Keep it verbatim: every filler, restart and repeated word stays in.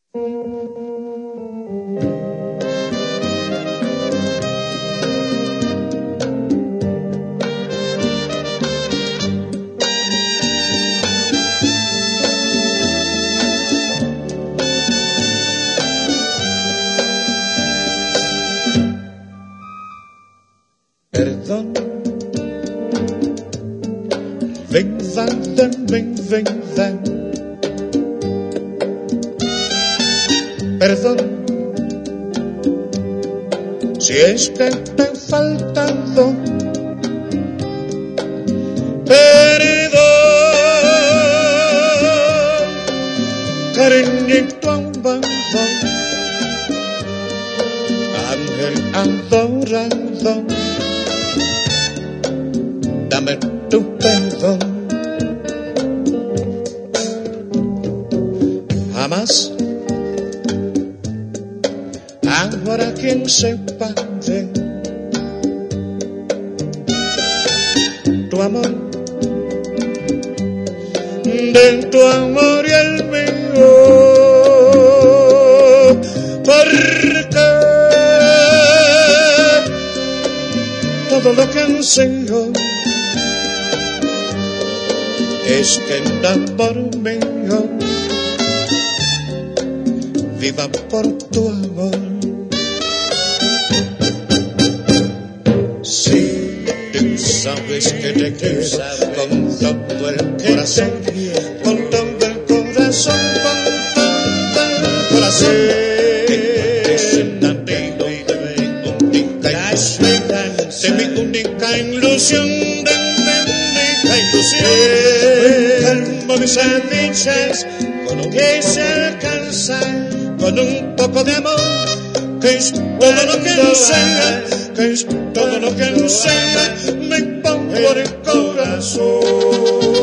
Perdón, vem vanden, vem, vem, ven. Perdón, si es que te he faltado. Perdón, cariñito amado, ángel adorado, dame tu perdón. Jamás, ahora quien sepa de tu amor, de tu amor y el mío, porque todo lo que ansío es que el amor mío viva por tu amor. Sí, tú sabes que te quiero con todo el corazón, con todo el corazón, con todo el corazón. De mi única ilusión, de mi única ilusión. Calmo mis ansias, con un que se alcanza, con un poco de amor, que es todo lo que enseña, que es todo lo que enseña, me pongo por el corazón.